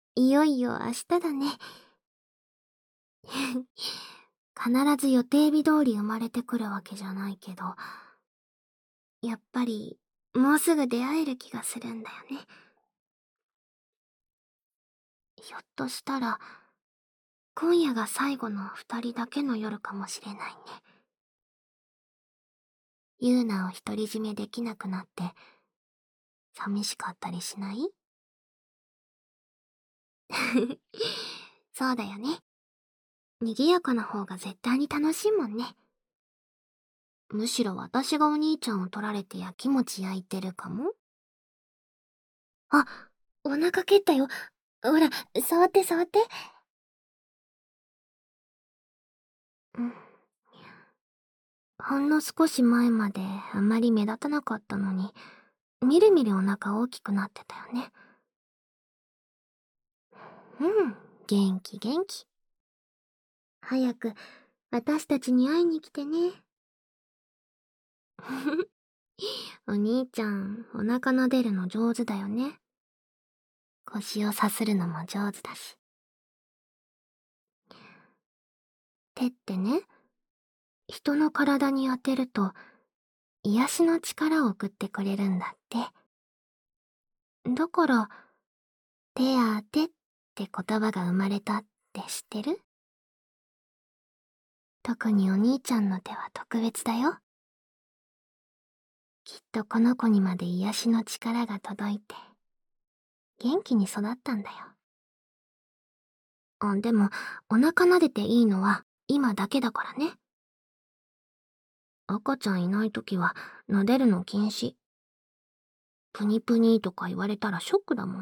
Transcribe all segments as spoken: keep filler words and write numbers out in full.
いよいよ明日だね。必ず予定日通り生まれてくるわけじゃないけど、やっぱりもうすぐ出会える気がするんだよね。ひょっとしたら、今夜が最後の二人だけの夜かもしれないね。ユーナを独り占めできなくなって、寂しかったりしない？そうだよね。賑やかな方が絶対に楽しいもんね。むしろ私がお兄ちゃんを取られてやきもち焼いてるかも。あ、お腹蹴ったよ。ほら、触って触って。うん。ほんの少し前まであまり目立たなかったのに、みるみるお腹大きくなってたよね。うん、元気元気。早く私たちに会いに来てね。お兄ちゃん、お腹撫でるの上手だよね。腰をさするのも上手だし。手ってね、人の体に当てると、癒しの力を送ってくれるんだって。だから、手当てって言葉が生まれたって知ってる？特にお兄ちゃんの手は特別だよ。きっとこの子にまで癒しの力が届いて、元気に育ったんだよ。あ、でも、お腹撫でていいのは今だけだからね。赤ちゃんいないときは撫でるの禁止。プニプニとか言われたらショックだもん。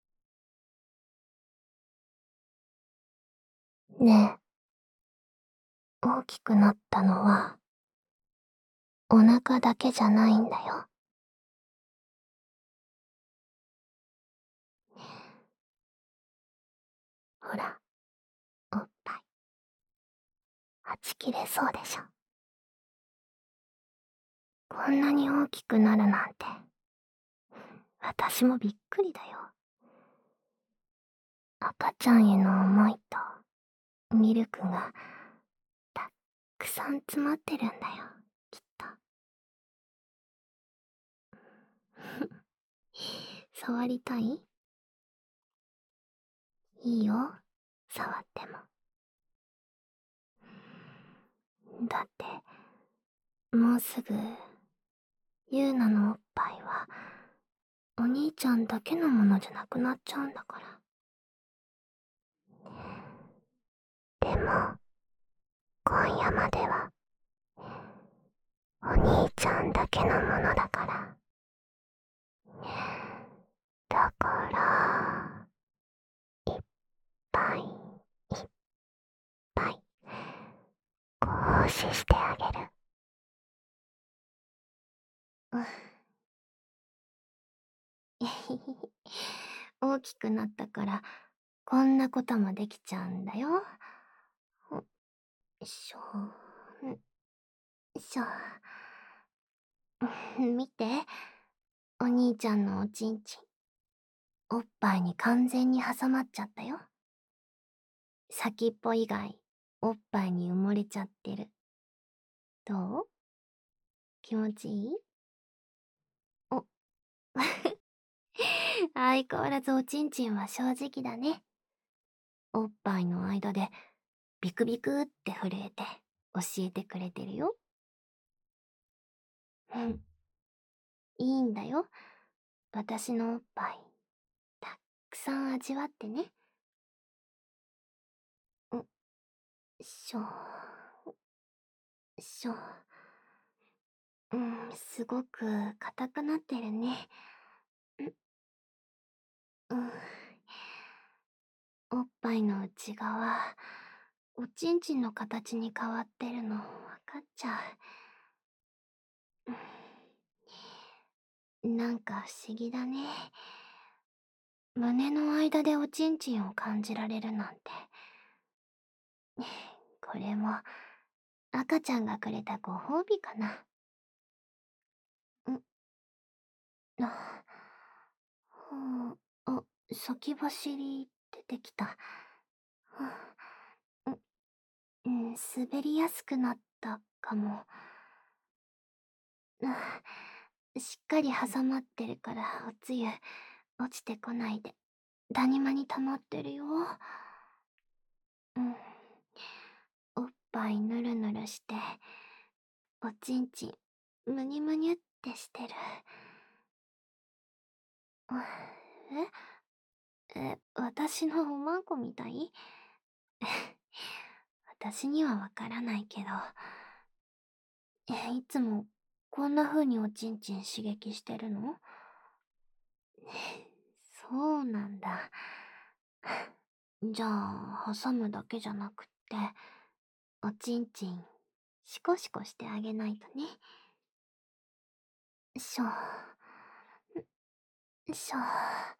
ねえ、大きくなったのは、お腹だけじゃないんだよ。ほら、おっぱい。はち切れそうでしょ。こんなに大きくなるなんて、私もびっくりだよ。赤ちゃんへの思いとミルクがたくさん詰まってるんだよ、きっと。触りたい？いいよ、触っても。だって、もうすぐ、ユーナのおっぱいは、お兄ちゃんだけのものじゃなくなっちゃうんだから。でも、今夜までは、お兄ちゃんだけのものだから。だから、いっぱいいっぱい、ご奉仕してあげる。うん。大きくなったから、こんなこともできちゃうんだよ。よいしょ。よいしょ。見て。お兄ちゃんのおちんちん。おっぱいに完全に挟まっちゃったよ。先っぽ以外、おっぱいに埋もれちゃってる。どう？気持ちいい？お。相変わらずおちんちんは正直だね。おっぱいの間でビクビクって震えて教えてくれてるよ。うん。いいんだよ。私のおっぱい、たっくさん味わってね。んしょ、しょ。うん、すごく硬くなってるね。うん。おっぱいの内側、おちんちんの形に変わってるのわかっちゃう。なんか不思議だね。胸の間でおちんちんを感じられるなんて。これも赤ちゃんがくれたご褒美かな。んあ、はあ、あ、先走りっ出てきた。う、うん、滑りやすくなったかも。うん、しっかり挟まってるからおつゆ落ちてこないで谷間に溜まってるよ。うん、おっぱいぬるぬるしておちんちんむにゅむにゅってしてる。ええ、私のおまんこみたい？私にはわからないけど、え、いつもこんな風におちんちん刺激してるの？そうなんだ。じゃあ、挟むだけじゃなくって、おちんちん、シコシコしてあげないとね。しょ、しょ、は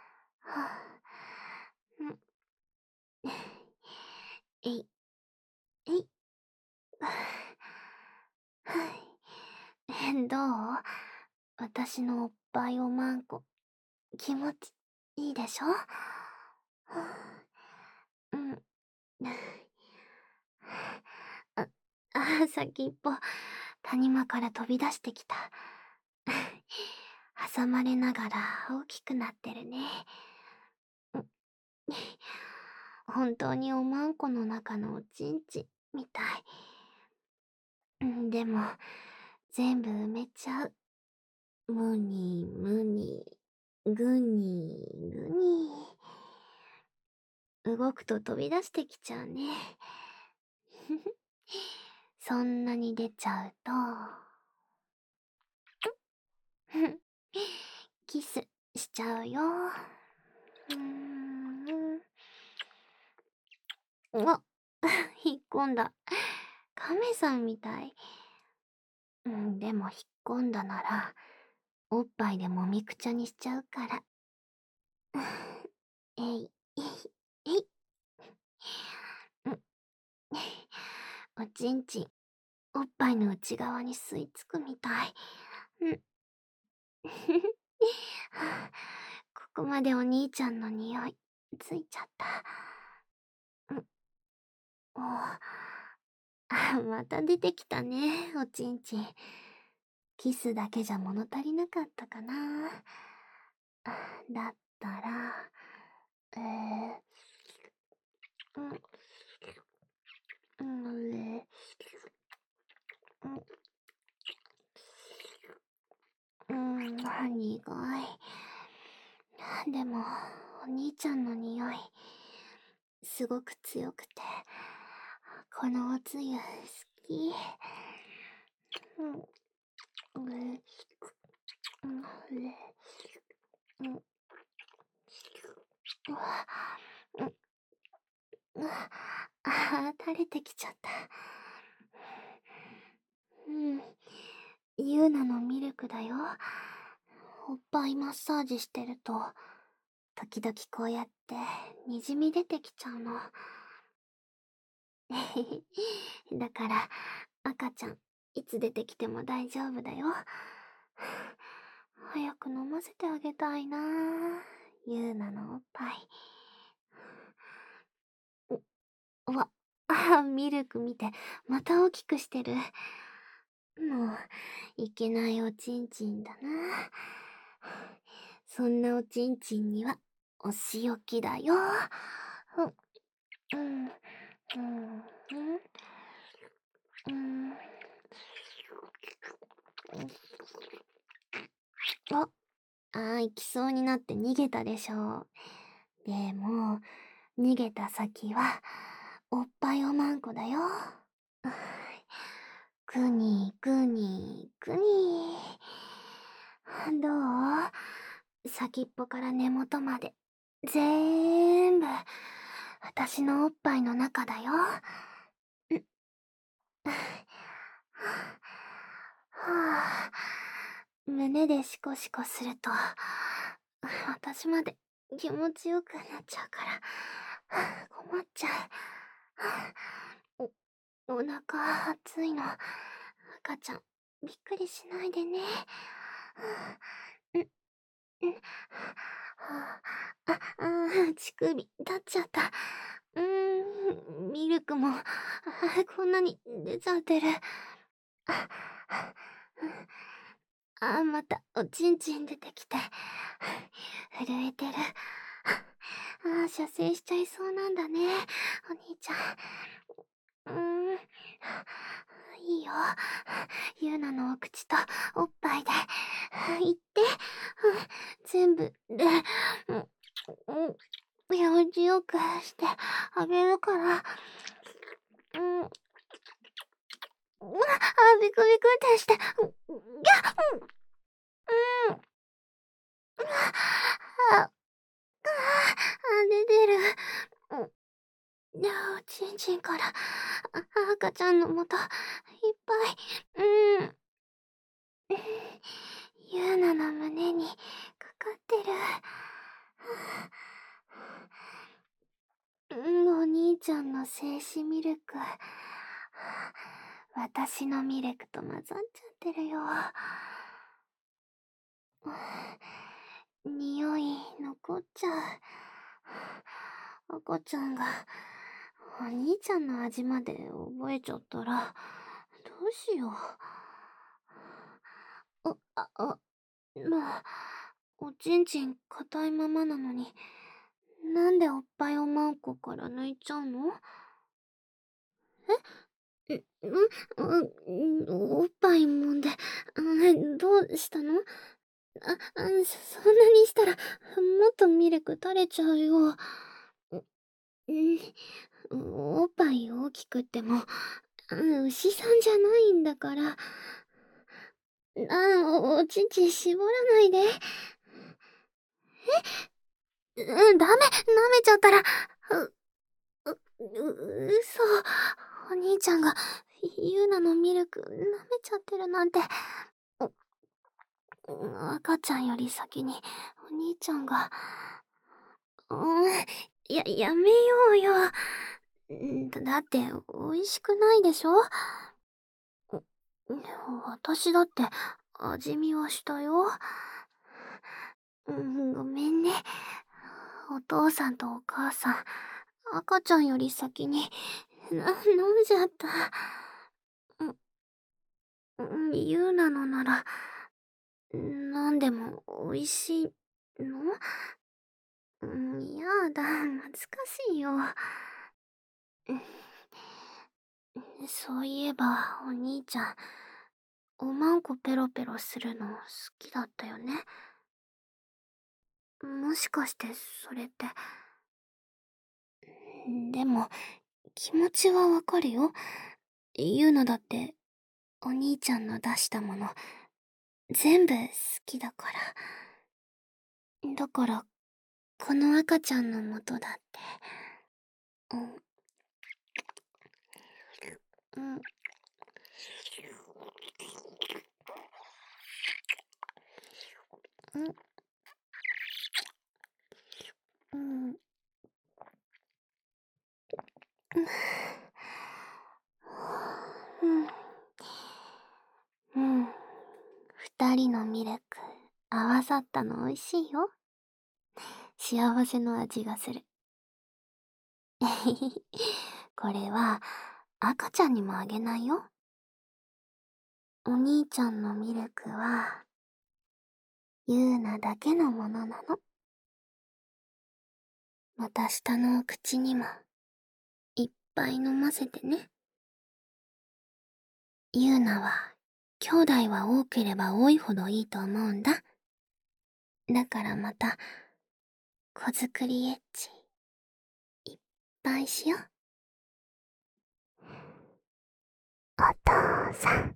ぁ、ん、えい、えい、はい。どう？私のおっぱいおまんこ、気持ちいいでしょ？うん。あ、あ、先っぽ、谷間から飛び出してきた。挟まれながら大きくなってるね。本当におまんこの中のおちんちんみたい。でも、全部埋めちゃう。むにむに、ぐにぐに。動くと飛び出してきちゃうね。そんなに出ちゃうと、キスしちゃうよ。うーん。あ、引っ込んだ。亀さんみたい。うん、でも引っ込んだなら、おっぱいでもみくちゃにしちゃうから。えい、えい、えい。うん、おちんちん、おっぱいの内側に吸い付くみたい。うん。ここまでお兄ちゃんの匂い、ついちゃった。うん。おあ、また出てきたね、おちんちん。キスだけじゃ物足りなかったかな。だったら、えー、うん、うん、えー、うん、うん、苦い。でも、お兄ちゃんの匂い、すごく強くて、このおつゆ、好き。うん、うん、うん、うん、うわ、うん、うわ、あー、垂れてきちゃった。うん、ユーナのミルクだよ。おっぱいマッサージしてると、時々こうやってにじみ出てきちゃうの。だから、赤ちゃん、いつ出てきても大丈夫だよ。早く飲ませてあげたいなぁ。ユーナのおっぱい。うわ、あ、ミルク見て、また大きくしてる。もう、いけないおちんちんだな。そんなおちんちんには、お仕置きだよ。うん、うん、うん、うん。あ、あー、行きそうになって逃げたでしょう。でも、逃げた先は、おっぱいおまんこだよ。くにくにくに。どう？先っぽから根元まで、ぜーんぶ、私のおっぱいの中だよ。はぁ、胸でシコシコすると、私まで気持ちよくなっちゃうから、困っちゃう。お、お腹熱いの。赤ちゃん、びっくりしないでね。うん、うん、あ、あ、 乳首立っちゃった。うーん、ミルクも、あこんなに出ちゃってる。あ、あ、またおちんちん出てきて、震えてる。あ、射精しちゃいそうなんだね、お兄ちゃん。うーん、いいよ。ユーナのお口とおっぱいで、いって、全部で、うん、用事よくしてあげるから。うん。あ、ビクビクってして、ギャッ、うん、うん。あ、あ、出てる。うん。いや、おちんちんから、赤ちゃんのもと、いっぱい、うん。ユーナの胸にかかってる。うん、お兄ちゃんの精子ミルク。私のミルクと混ざっちゃってるよ。匂い残っちゃう。赤ちゃんがお兄ちゃんの味まで覚えちゃったらどうしよう。あ、あ、あ、まあ、おちんちん硬いままなのに、なんでおっぱいおまんこから抜いちゃうの？え？ん、ん、ん、おっぱい揉んで、あ、どうしたの？あ、あ、そそんなにしたら、もっとミルク垂れちゃうよ。ん、おっぱい大きくっても、牛さんじゃないんだから。あ、お、おちんちん絞らないで。え？うん、ダメ、舐めちゃったら、う、う、う、嘘。お兄ちゃんが、ユーナのミルク舐めちゃってるなんて。赤ちゃんより先にお兄ちゃんが、うん、や、やめようよ。だ、だって美味しくないでしょ？私だって味見はしたよ。うん、ごめんね。お父さんとお母さん、赤ちゃんより先にな飲んじゃった。うん、ユーナのなら、なんでも美味しいの？うん、やだ、懐かしいよ。そういえば、お兄ちゃん、おまんこペロペロするの好きだったよね。もしかしてそれって。でも、気持ちはわかるよ。言うのだって、お兄ちゃんの出したもの、全部好きだから。だから、この赤ちゃんの元だって。うん。うん。うん。うん。うん。うん。二人のミルク、合わさったの美味しいよ。幸せの味がする。これは、赤ちゃんにもあげないよ。お兄ちゃんのミルクは、ユーナだけのものなの。また下のお口にも、いっぱい飲ませてね。ユーナは、兄弟は多ければ多いほどいいと思うんだ。だからまた、子作りエッチ、いっぱいしよう。お父さん。